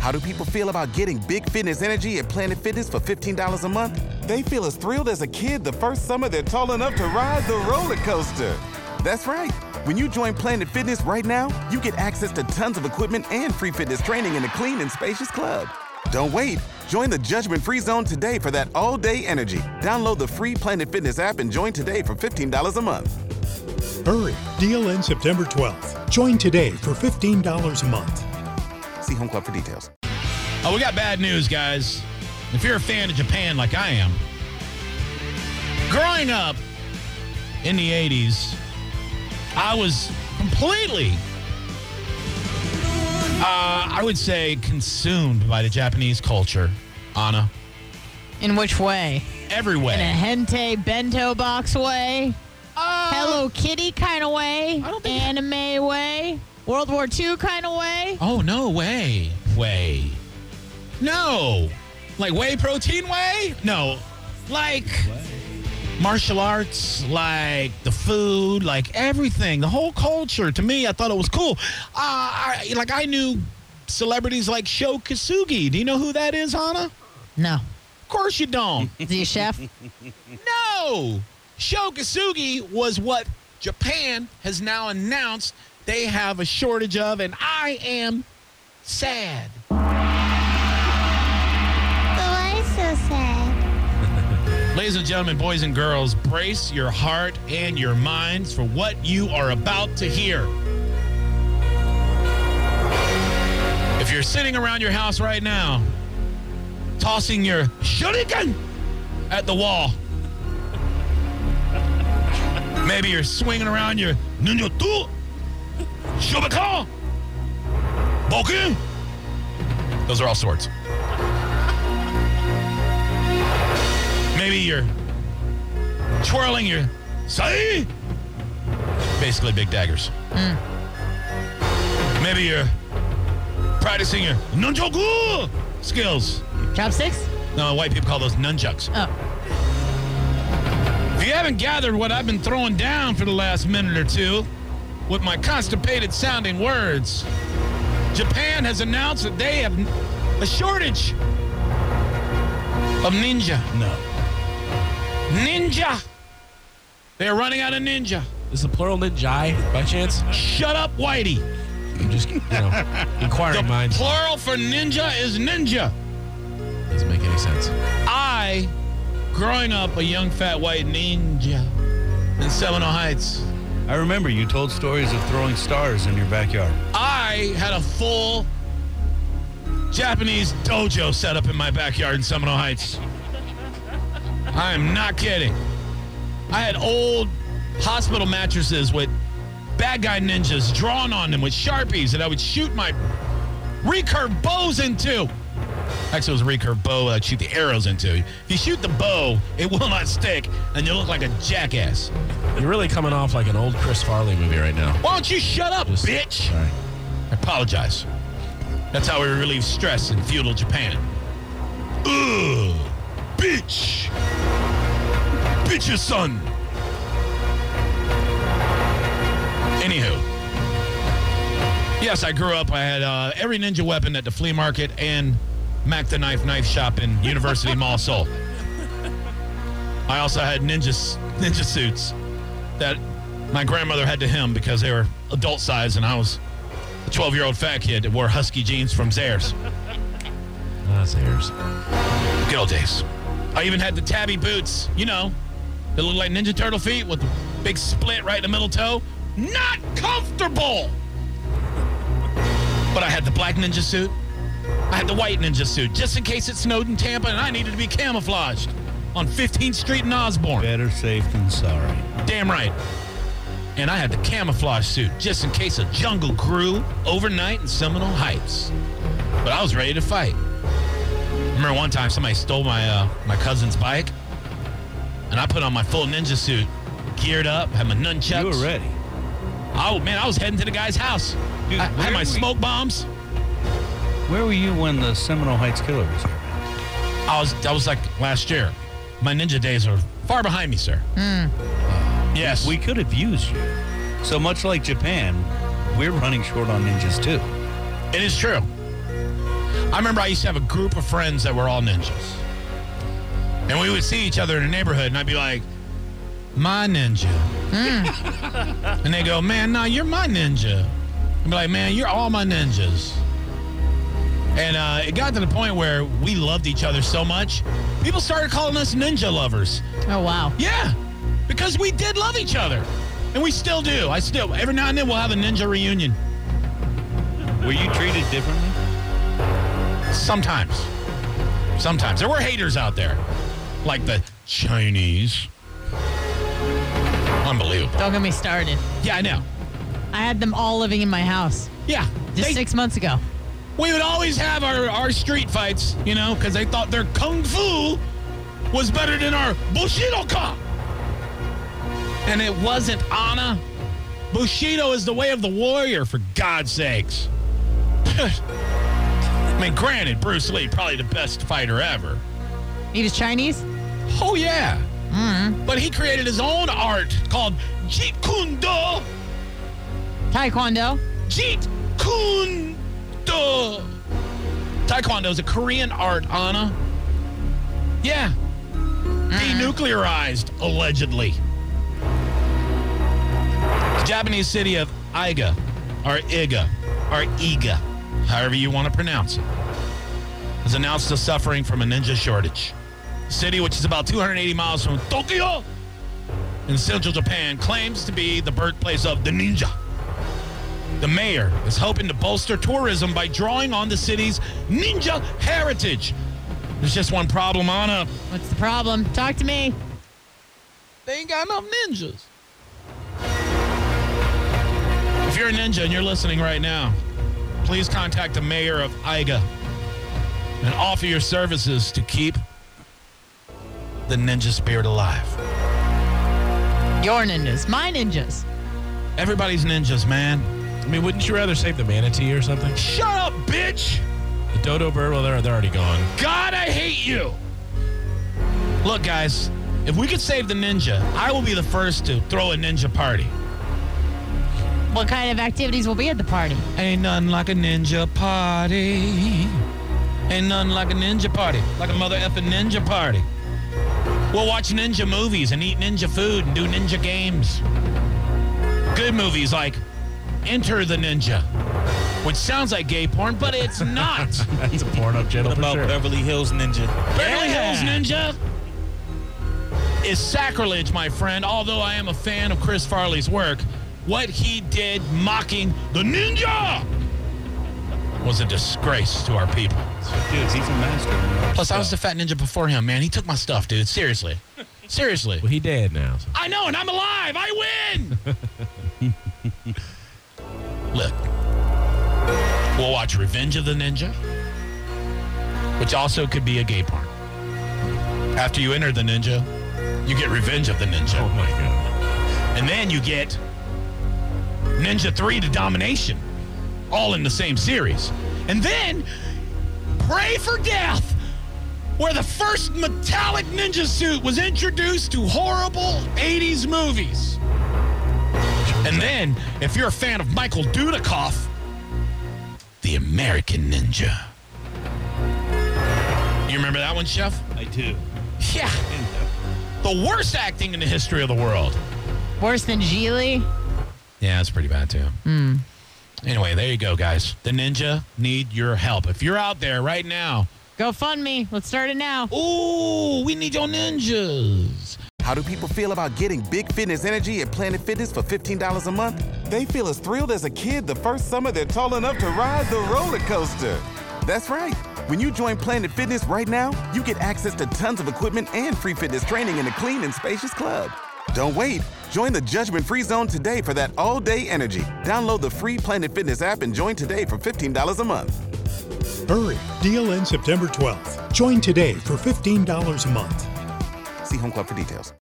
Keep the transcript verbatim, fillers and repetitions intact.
How do people feel about getting big fitness energy at Planet Fitness for fifteen dollars a month? They feel as thrilled as a kid the first summer they're tall enough to ride the roller coaster. That's right. When you join Planet Fitness right now, you get access to tons of equipment and free fitness training in a clean and spacious club. Don't wait. Join the judgment-free zone today for that all-day energy. Download the free Planet Fitness app and join today for fifteen dollars a month. Hurry. Deal ends September twelfth. Join today for fifteen dollars a month. See Home Club for details. Oh, we got bad news, guys. If you're a fan of Japan like I am, growing up in the eighties, I was completely, uh, I would say, consumed by the Japanese culture, Anna. In which way? Every way. In a hentai bento box way? Uh, Hello Kitty kind of way? I don't think Anime way? World War Two kind of way? Oh, no way. Way. No. Like whey protein way? No. Like martial arts, like the food, like everything. The whole culture. To me, I thought it was cool. Uh, I, like I knew celebrities like Sho Kosugi. Do you know who that is, Hannah? No. Of course you don't. Is he a chef? No. Sho Kosugi was what Japan has now announced they have a shortage of, and I am sad. Why so sad? Ladies and gentlemen, boys and girls, brace your heart and your minds for what you are about to hear. If you're sitting around your house right now, tossing your shuriken at the wall, maybe you're swinging around your ninjutsu, shuriken, boken. Those are all swords. Maybe you're twirling your sai, basically big daggers. Mm. Maybe you're practicing your nunchaku skills. Chopsticks? No, white people call those nunchucks. Oh. If you haven't gathered what I've been throwing down for the last minute or two with my constipated sounding words, Japan has announced that they have a shortage of ninja. No. Ninja. They're running out of ninja. Is the plural ninjai by chance? Shut up, Whitey. I'm just, you know, inquiring The minds. plural for ninja is ninja. Doesn't make any sense. I, growing up a young fat white ninja in Seminole Heights, I remember you told stories of throwing stars in your backyard. I had a full Japanese dojo set up in my backyard in Seminole Heights. I am not kidding. I had old hospital mattresses with bad guy ninjas drawn on them with Sharpies that I would shoot my recurve bows into. Actually, it was a recurve bow I'd shoot the arrows into. If you shoot the bow, it will not stick, and you look like a jackass. You're really coming off like an old Chris Farley movie right now. Why don't you shut up, Just- bitch? Sorry. I apologize. That's how we relieve stress in feudal Japan. Ugh, bitch. Bitch's son. Anywho. Yes, I grew up. I had uh, every ninja weapon at the flea market and Mac the Knife knife shop in University Mall Seoul. I also had ninja, ninja suits that my grandmother had to hem because they were adult size, and I was a twelve-year-old fat kid that wore husky jeans from Zayre's. Ah, Zayre's. Good old days. I even had the tabby boots, you know, that look like Ninja Turtle feet with the big split right in the middle toe. Not comfortable! But I had the black ninja suit. I had the white ninja suit, just in case it snowed in Tampa and I needed to be camouflaged on fifteenth Street in Osborne. Better safe than sorry. Damn right. And I had the camouflage suit, just in case a jungle grew overnight in Seminole Heights. But I was ready to fight. I remember one time somebody stole my uh, my cousin's bike, and I put on my full ninja suit, geared up, had my nunchucks. You were ready. Oh, man, I was heading to the guy's house. Dude, I, I had where my we- smoke bombs. Where were you when the Seminole Heights killer was here? I was, that was like last year. My ninja days are far behind me, sir. Yes. We could have used you. So much like Japan, we're running short on ninjas too. It is true. I remember I used to have a group of friends that were all ninjas. And we would see each other in the neighborhood, and I'd be like, my ninja. Mm. And they go, man, no, you're my ninja. I'd be like, man, you're all my ninjas. And uh, it got to the point where we loved each other so much, people started calling us ninja lovers. Oh, wow. Yeah, because we did love each other. And we still do. I still, every now and then we'll have a ninja reunion. Were you treated differently? Sometimes. Sometimes. There were haters out there. Like the Chinese. Unbelievable. Don't get me started. Yeah, I know. I had them all living in my house Yeah. just they- six months ago. We would always have our, our street fights, you know, because they thought their kung fu was better than our Bushido-ka. And it wasn't, Anna. Bushido is the way of the warrior, for God's sakes. I mean, granted, Bruce Lee, probably the best fighter ever. He was Chinese? Oh, yeah. Mm-hmm. But he created his own art called Jeet Kune Do. Taekwondo? Jeet Kune Do. Taekwondo is a Korean art, Anna. Yeah. Denuclearized, allegedly. The Japanese city of Iga, or Iga, or Iga, however you want to pronounce it, has announced the suffering from a ninja shortage. The city, which is about two hundred eighty miles from Tokyo in central Japan, claims to be the birthplace of the ninja. The mayor is hoping to bolster tourism by drawing on the city's ninja heritage. There's just one problem, Anna. What's the problem? Talk to me. They ain't got enough ninjas. If you're a ninja and you're listening right now, please contact the mayor of Iga and offer your services to keep the ninja spirit alive. Your ninjas. My ninjas. Everybody's ninjas, man. I mean, wouldn't you rather save the manatee or something? Shut up, bitch! The dodo bird, well, they're, they're already gone. God, I hate you! Look, guys, if we could save the ninja, I will be the first to throw a ninja party. What kind of activities will be at the party? Ain't nothing like a ninja party. Ain't nothing like a ninja party. Like a mother effing ninja party. We'll watch ninja movies and eat ninja food and do ninja games. Good movies like Enter the Ninja, which sounds like gay porn, but it's not. That's a porn-up channel What for about sure. Beverly Hills Ninja? Beverly Yeah. Hills Ninja is sacrilege, my friend. Although I am a fan of Chris Farley's work, what he did mocking the ninja was a disgrace to our people. Dude, he's a master. Plus, I was the fat ninja before him, man. He took my stuff, dude. Seriously. Seriously. Well, he dead now. So. I know, and I'm alive. I win. Look, we'll watch Revenge of the Ninja, which also could be a gay porn. After you enter the ninja, you get Revenge of the Ninja. Oh, my God. And then you get Ninja three to Domination, all in the same series. And then Pray for Death, where the first metallic ninja suit was introduced to horrible eighties movies. And then, if you're a fan of Michael Dudikoff, The American Ninja. You remember that one, Chef? I do. Yeah. The worst acting in the history of the world. Worse than Geely? Yeah, that's pretty bad, too. Hmm. Anyway, there you go, guys. The ninja need your help. If you're out there right now, Go fund me. Let's start it now. ooh, we need your ninjas. How do people feel about getting big fitness energy at Planet Fitness for fifteen dollars a month? They feel as thrilled as a kid the first summer they're tall enough to ride the roller coaster. That's right. When you join Planet Fitness right now, you get access to tons of equipment and free fitness training in a clean and spacious club. Don't wait. Join the judgment-free zone today for that all-day energy. Download the free Planet Fitness app and join today for fifteen dollars a month. Hurry! Deal ends September twelfth. Join today for fifteen dollars a month. See Home Club for details.